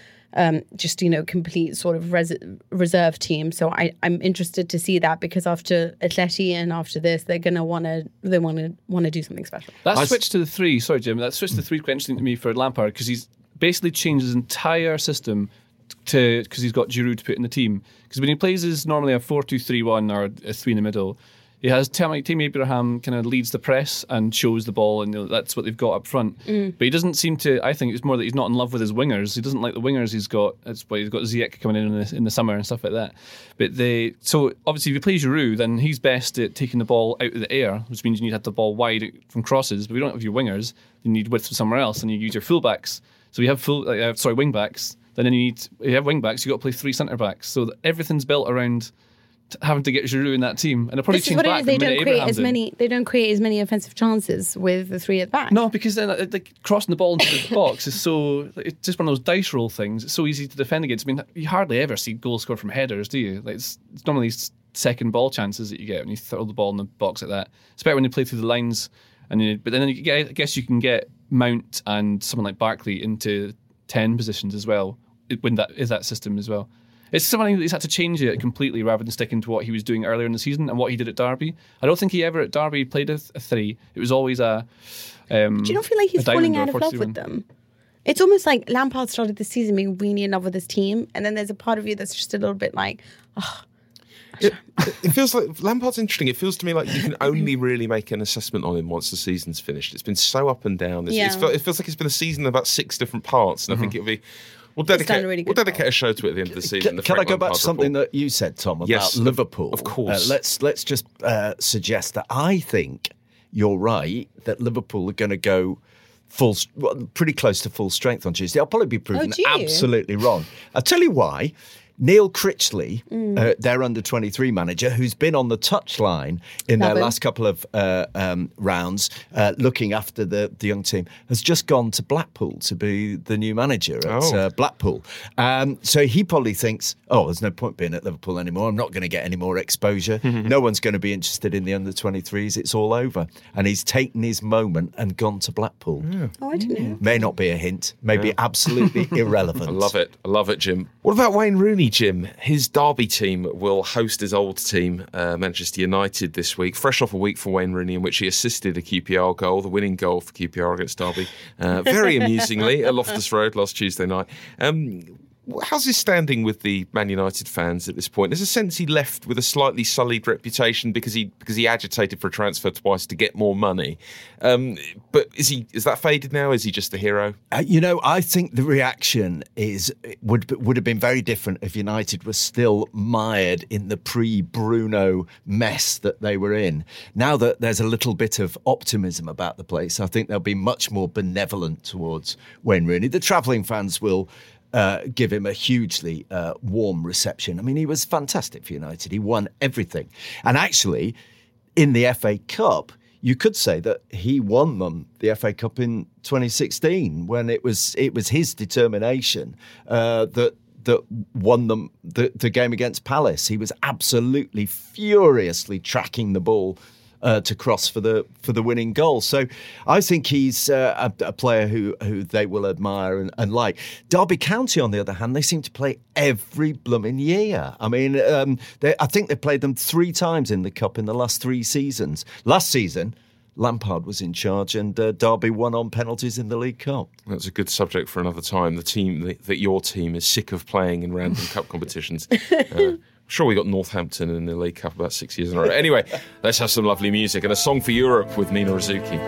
um, just, you know, complete sort of res- reserve team. So I, I'm interested to see that because after Atleti and after this, they're going to want to they want to want to do something special. That switch to the three, sorry, Jim, that switch to the three quite interesting to me for Lampard because he's basically changed his entire system to because he's got Giroud to put in the team. Because when he plays is normally a four two three one or a three in the middle. He has Tammy Abraham kind of leads the press and shows the ball, and you know, that's what they've got up front. Mm. But he doesn't seem to. I think it's more that he's not in love with his wingers. He doesn't like the wingers he's got. That's why he's got Ziyech coming in in the, in the summer and stuff like that. But they so obviously if you play Giroud, then he's best at taking the ball out of the air, which means you need to have the ball wide from crosses. But we don't have your wingers. You need width from somewhere else, and you use your fullbacks. So you have full, uh, sorry, wing backs. Then you need you have wing backs. You got to play three centre backs. So everything's built around having to get Giroud in that team, and it'll probably this change is what back. It is. They the don't create Abraham's as in. many. They don't create as many offensive chances with the three at the back. No, because then uh, like, crossing the ball into the box is so. It's just one of those dice roll things. It's so easy to defend against. I mean, you hardly ever see goals scored from headers, do you? Like it's, it's normally second ball chances that you get when you throw the ball in the box like that. It's better when you play through the lines, and you, but then you get, I guess you can get Mount and someone like Barkley into ten positions as well. When that is that system as well. It's something that he's had to change it completely rather than sticking to what he was doing earlier in the season and what he did at Derby. I don't think he ever at Derby played a, a three. It was always a. Um, Do you not feel like he's falling out of love with them? It's almost like Lampard started the season being really in love with his team, and then there's a part of you that's just a little bit like, oh. It, it feels like Lampard's interesting. It feels to me like you can only really make an assessment on him once the season's finished. It's been so up and down. It's, Yeah. it's, it feels like it's been a season of about six different parts, and mm-hmm. I think it'll be. We'll dedicate, really we'll dedicate a show to it at the end of the season. Can, the can I go Frank back Lampard to something report. that you said, Tom, about Yes, Liverpool? Of course. Uh, let's let's just uh, suggest that I think you're right that Liverpool are going to go full, well, pretty close to full strength on Tuesday. I'll probably be proven Oh, absolutely wrong. I'll tell you why. Neil Critchley, Mm. uh, their under twenty-three manager, who's been on the touchline in Love their him. last couple of uh, um, rounds, uh, looking after the, the young team, has just gone to Blackpool to be the new manager at Oh. uh, Blackpool. Um, so he probably thinks, oh, there's no point being at Liverpool anymore. I'm not going to get any more exposure. No one's going to be interested in the under twenty-threes. It's all over. And he's taken his moment and gone to Blackpool. Yeah. Oh, I didn't know. May not be a hint. May be Yeah. absolutely irrelevant. I love it. I love it, Jim. What about Wayne Rooney, Jim? His Derby team will host his old team, uh, Manchester United, this week. Fresh off a week for Wayne Rooney in which he assisted a Q P R goal, the winning goal for Q P R against Derby. Uh, very amusingly at Loftus Road last Tuesday night. Um, How's his standing with the Man United fans at this point? There's a sense he left with a slightly sullied reputation because he because he agitated for a transfer twice to get more money. Um, but is he is that faded now? Is he just the hero? Uh, you know, I think the reaction is would would have been very different if United was still mired in the pre-Bruno mess that they were in. Now that there's a little bit of optimism about the place, I think they'll be much more benevolent towards Wayne Rooney. The travelling fans will Uh, give him a hugely uh, warm reception. I mean, he was fantastic for United. He won everything. And actually, in the F A Cup, you could say that he won them the F A Cup in twenty sixteen when it was it was his determination uh, that that won them the, the game against Palace. He was absolutely furiously tracking the ball Uh, to cross for the for the winning goal. So I think he's uh, a, a player who who they will admire and, and like. Derby County, on the other hand, they seem to play every blooming year. I mean, um, they, I think they played them three times in the Cup in the last three seasons. Last season, Lampard was in charge and uh, Derby won on penalties in the League Cup. That's a good subject for another time. The team that, that your team is sick of playing in random cup competitions. Uh, Sure, we got Northampton in the League Cup about six years in a row. Anyway, let's have some lovely music and a song for Europe with Mina Rizuki.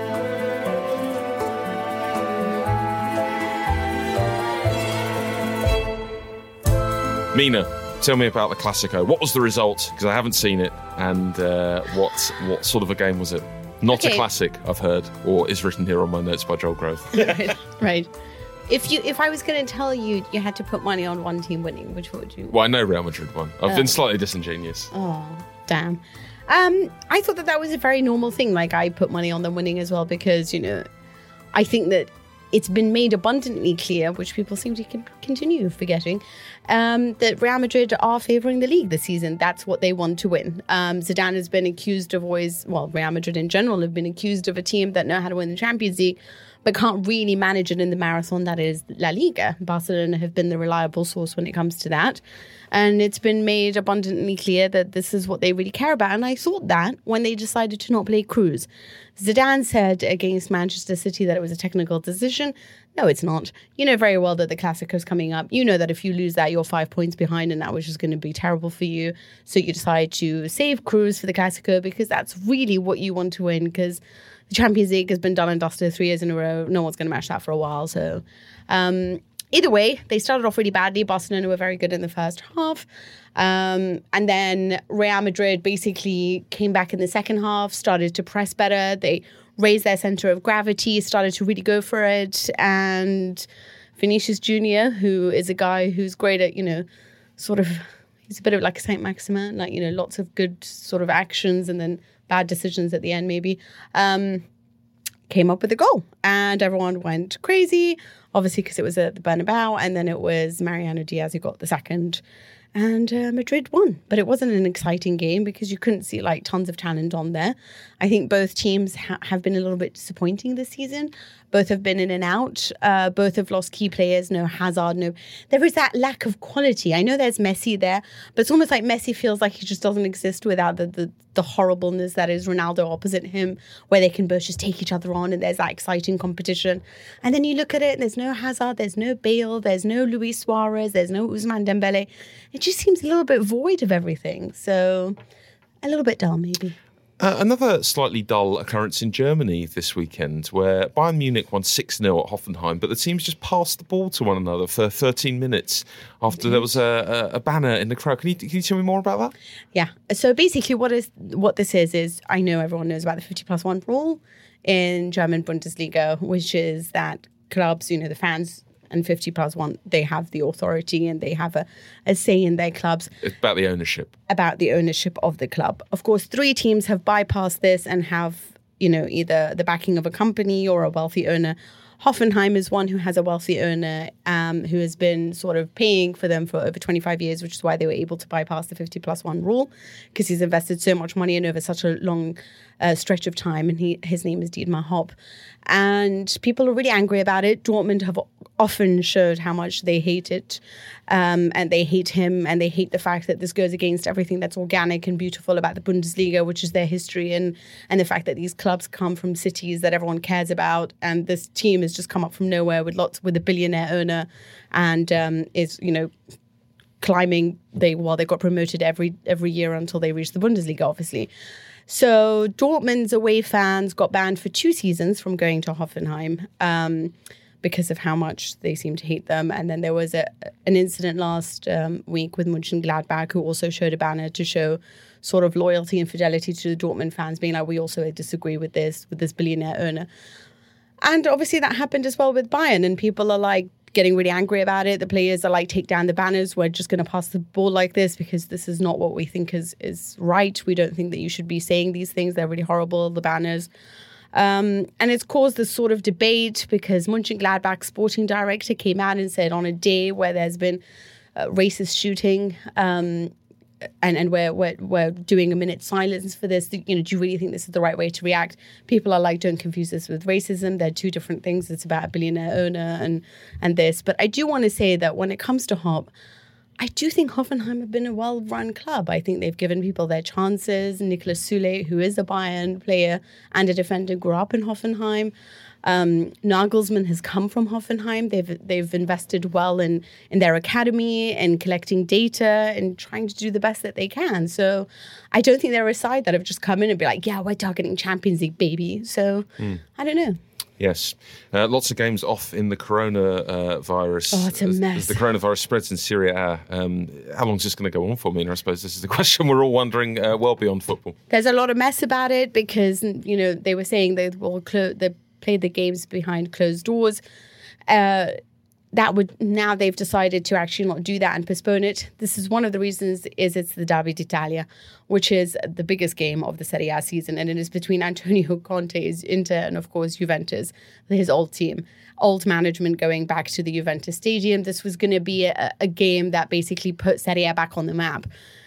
Mina, tell me about the Classico. What was the result? Because I haven't seen it. And uh, what what sort of a game was it? Not Okay. a classic, I've heard, or is written here on my notes by Joel Grove. right, right. If you, if I was going to tell you, you had to put money on one team winning, which would you? Well, I know Real Madrid won. I've Oh. been slightly disingenuous. Oh, damn. Um, I thought that that was a very normal thing. Like, I put money on them winning as well because, you know, I think that it's been made abundantly clear, which people seem to con- continue forgetting, um, that Real Madrid are favouring the league this season. That's what they want to win. Um, Zidane has been accused of always, well, Real Madrid in general have been accused of a team that know how to win the Champions League, but can't really manage it in the marathon that is La Liga. Barcelona have been the reliable source when it comes to that. And it's been made abundantly clear that this is what they really care about. And I thought that when they decided to not play Cruz. Zidane said against Manchester City that it was a technical decision. No, it's not. You know very well that the Clasico's coming up. You know that if you lose that, you're five points behind and that was just going to be terrible for you. So you decide to save Cruz for the Clasico because that's really what you want to win, because the Champions League has been done and dusted three years in a row. No one's going to match that for a while. So um, either way, they started off really badly. Barcelona were very good in the first half. Um, and then Real Madrid basically came back in the second half, started to press better. They raised their center of gravity, started to really go for it. And Vinicius Junior, who is a guy who's great at, you know, sort of, he's a bit of like a Saint Maximin, like, you know, lots of good sort of actions and then bad decisions at the end maybe, um, came up with a goal. And everyone went crazy, obviously because it was at the Bernabeu, and then it was Mariano Diaz who got the second. And uh, Madrid won. But it wasn't an exciting game because you couldn't see like tons of talent on there. I think both teams ha- have been a little bit disappointing this season. Both have been in and out. Uh, both have lost key players. No Hazard, no... There is that lack of quality. I know there's Messi there, but it's almost like Messi feels like he just doesn't exist without the, the, the horribleness that is Ronaldo opposite him, where they can both just take each other on and there's that exciting competition. And then you look at it and there's no Hazard, there's no Bale, there's no Luis Suarez, there's no Ousmane Dembele. It just seems a little bit void of everything. So a little bit dull, maybe. Uh, another slightly dull occurrence in Germany this weekend, where Bayern Munich won six nil at Hoffenheim, but the teams just passed the ball to one another for thirteen minutes after mm-hmm. there was a, a, a banner in the crowd. Can you, can you tell me more about that? Yeah. So basically what is what this is, is I know everyone knows about the fifty plus one rule in German Bundesliga, which is that clubs, you know, the fans and fifty plus one, they have the authority and they have a, a say in their clubs. It's about the ownership. About the ownership of the club. Of course, three teams have bypassed this and have, you know, either the backing of a company or a wealthy owner. Hoffenheim is one who has a wealthy owner um, who has been sort of paying for them for over twenty-five years, which is why they were able to bypass the fifty plus one rule, because he's invested so much money in over such a long uh, stretch of time. And he his name is Dietmar Hopp. And people are really angry about it. Dortmund have often showed how much they hate it. Um, and they hate him, and they hate the fact that this goes against everything that's organic and beautiful about the Bundesliga, which is their history, and, and the fact that these clubs come from cities that everyone cares about. And this team has just come up from nowhere with lots with a billionaire owner and um, is, you know, climbing. They well, they got promoted every every year until they reached the Bundesliga, obviously. So Dortmund's away fans got banned for two seasons from going to Hoffenheim um, because of how much they seem to hate them. And then there was a, an incident last um, week with Mönchengladbach, who also showed a banner to show sort of loyalty and fidelity to the Dortmund fans, being like, we also disagree with this, with this billionaire owner. And obviously that happened as well with Bayern, and people are like getting really angry about it. The players are like, take down the banners. We're just going to pass the ball like this because this is not what we think is, is right. We don't think that you should be saying these things. They're really horrible, the banners. Um, and it's caused this sort of debate because Mönchengladbach's sporting director came out and said on a day where there's been uh, racist shooting, um, and, and we're, we're, we're doing a minute's silence for this, you know, do you really think this is the right way to react? People are like, don't confuse this with racism. They're two different things. It's about a billionaire owner and, and this. But I do want to say that when it comes to Hopp, I do think Hoffenheim have been a well-run club. I think they've given people their chances. Niklas Süle, who is a Bayern player and a defender, grew up in Hoffenheim. Um, Nagelsmann has come from Hoffenheim. They've they've invested well in, in their academy and collecting data and trying to do the best that they can. So I don't think they're a side that have just come in and be like, yeah, we're targeting Champions League, baby. So mm. I don't know. Yes. Uh, lots of games off in the coronavirus. Oh, it's a as, mess. As the coronavirus spreads in Serie A. Um, how long is this going to go on for, Mina? I suppose this is the question we're all wondering uh, well beyond football. There's a lot of mess about it because, you know, they were saying they will clo- they played the games behind closed doors. Uh, that would now they've decided to actually not do that and postpone it. This is one of the reasons is it's the Derby d'Italia, which is the biggest game of the Serie A season, and it is between Antonio Conte's Inter and of course Juventus, his old team, old management going back to the Juventus stadium. This was going to be a, a game that basically put Serie A back on the map,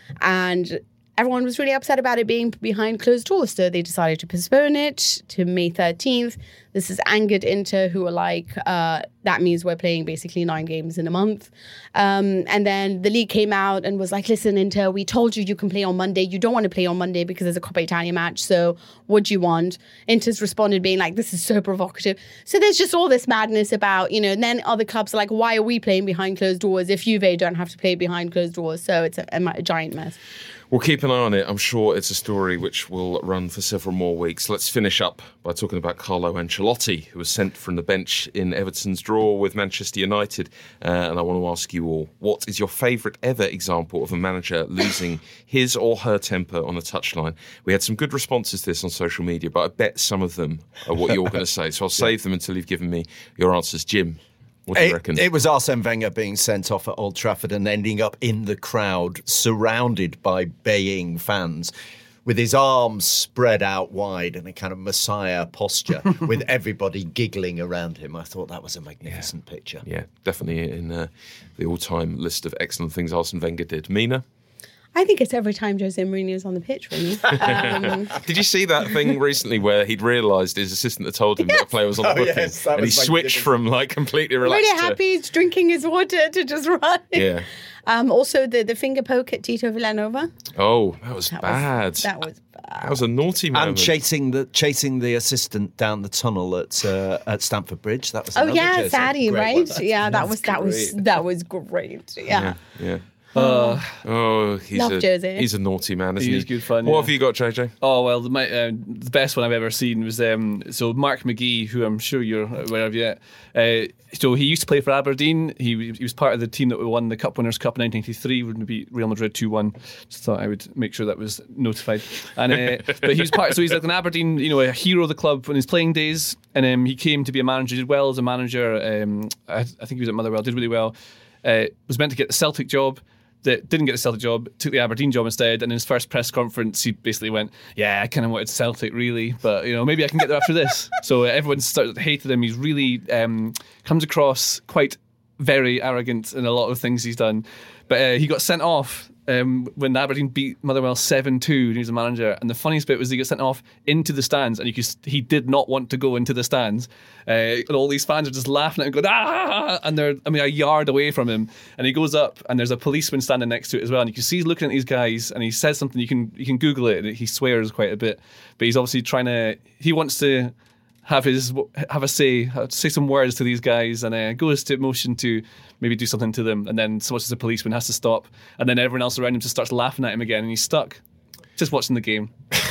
and everyone was really upset about it being behind closed doors, so they decided to postpone it to May thirteenth. This has angered Inter, who are like, uh, that means we're playing basically nine games in a month. Um, and then the league came out and was like, listen, Inter, we told you you can play on Monday. You don't want to play on Monday because there's a Coppa Italia match, so what do you want? Inter's responded being like, this is so provocative. So there's just all this madness about, you know, and then other clubs are like, why are we playing behind closed doors if Juve don't have to play behind closed doors? So it's a, a, a giant mess. We'll keep an eye on it. I'm sure it's a story which will run for several more weeks. Let's finish up by talking about Carlo Ancelotti, who was sent from the bench in Everton's draw with Manchester United. Uh, and I want to ask you all, what is your favourite ever example of a manager losing his or her temper on a touchline? We had some good responses to this on social media, but I bet some of them are what you're going to say. So I'll save them until you've given me your answers. Jim, what do you it, reckon? It was Arsene Wenger being sent off at Old Trafford and ending up in the crowd, surrounded by baying fans, with his arms spread out wide in a kind of messiah posture, with everybody giggling around him. I thought that was a magnificent yeah. picture. Yeah, definitely in uh, the all-time list of excellent things Arsene Wenger did. Mina? I think it's every time Jose Mourinho is on the pitch, really. Um, Did you see that thing recently where he'd realised his assistant had told him yes. that a player was on the Oh, booking, yes, that and he was switched from like completely relaxed really to... happy, he's drinking his water to just run. Yeah. Um, also, the, the finger poke at Tito Villanova. Oh, that was That bad. Was, that was bad. That was a naughty moment. And chasing the chasing the assistant down the tunnel at uh, at Stamford Bridge. That was Oh another yeah, Jose. Sadie, Great right? one. Yeah, that was that was great. that was great. Yeah. Yeah. yeah. Uh, oh, he's Love a Jose. he's a naughty man, isn't he? He's good fun. What yeah. have you got, J J? Oh well, the, my, uh, the best one I've ever seen was um, so Mark McGee, who I'm sure you're aware of yet. Uh, so he used to play for Aberdeen. He he was part of the team that won the Cup Winners' Cup in nineteen ninety-three. Would beat Real Madrid two one. Just thought I would make sure that was notified. And uh, but he was part. So he's like an Aberdeen, you know, a hero of the club in his playing days. And um, he came to be a manager. Did well as a manager. Um, I, I think he was at Motherwell. Did really well. Uh, was meant to get the Celtic job. That didn't get the Celtic job, took the Aberdeen job instead, and in his first press conference he basically went, yeah, I kind of wanted Celtic really, but you know, maybe I can get there after this. So uh, everyone started hated him. He's really um, comes across quite very arrogant in a lot of things he's done, but uh, he got sent off um, when Aberdeen beat Motherwell seven two and he was a manager, and the funniest bit was he got sent off into the stands, and you could, he did not want to go into the stands, uh, and all these fans are just laughing at him going, ah, and they're I mean a yard away from him, and he goes up and there's a policeman standing next to it as well, and you can see he's looking at these guys, and he says something, you can you can Google it, and he swears quite a bit, but he's obviously trying to he wants to have his have a say, say some words to these guys, and uh, goes to motion to maybe do something to them, and then so much as the policeman has to stop, and then everyone else around him just starts laughing at him again, and he's stuck just watching the game.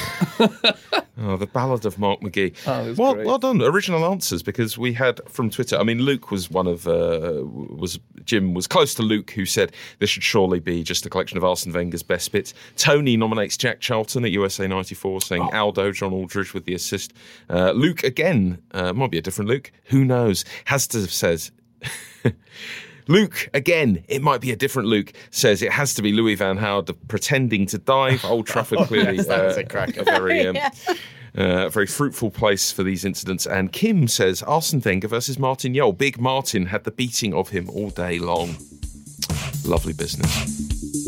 Oh, the Ballad of Mark McGee. Oh, it was well, great. well done. Original answers, because we had from Twitter. I mean, Luke was one of uh, was Jim was close to Luke, who said this should surely be just a collection of Arsene Wenger's best bits. Tony nominates Jack Charlton at U S A ninety-four, saying oh. Aldo, John Aldridge with the assist. Uh, Luke again, uh, might be a different Luke. Who knows? Has to have says. Luke, again, it might be a different Luke, says it has to be Louis van Gaal pretending to dive. Old Trafford clearly yes, that was uh, a cracker. a very, um, Yeah. uh, very fruitful place for these incidents. And Kim says Arsene Wenger versus Martin Jol. Big Martin had the beating of him all day long. Lovely business.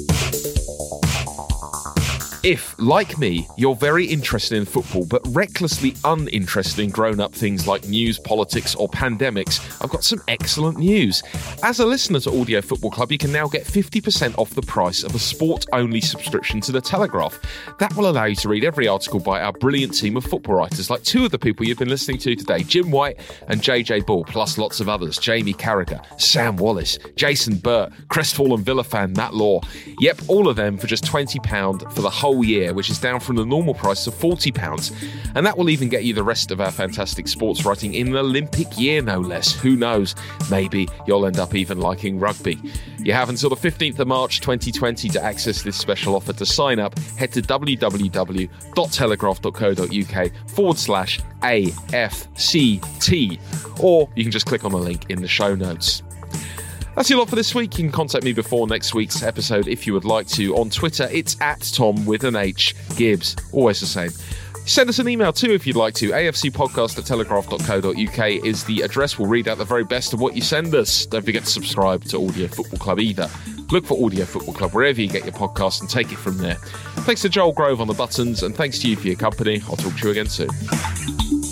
If, like me, you're very interested in football but recklessly uninterested in grown-up things like news, politics or pandemics, I've got some excellent news. As a listener to Audio Football Club, you can now get fifty percent off the price of a sport-only subscription to The Telegraph. That will allow you to read every article by our brilliant team of football writers, like two of the people you've been listening to today, Jim White and J J Ball, plus lots of others, Jamie Carragher, Sam Wallace, Jason Burt, crestfallen Villa fan Matt Law. Yep, all of them for just twenty pounds for the whole whole year, which is down from the normal price of forty pounds. And that will even get you the rest of our fantastic sports writing in an Olympic year, no less. Who knows? Maybe you'll end up even liking rugby. You have until the fifteenth of March twenty twenty to access this special offer. To sign up, head to www.telegraph.co.uk forward slash AFCT, or you can just click on the link in the show notes. That's your lot for this week. You can contact me before next week's episode if you would like to. On Twitter, it's at Tom with an H Gibbs. Always the same. Send us an email too if you'd like to. A F C podcast at telegraph dot co dot uk is the address. We'll read out the very best of what you send us. Don't forget to subscribe to Audio Football Club either. Look for Audio Football Club wherever you get your podcasts and take it from there. Thanks to Joel Grove on the buttons, and thanks to you for your company. I'll talk to you again soon.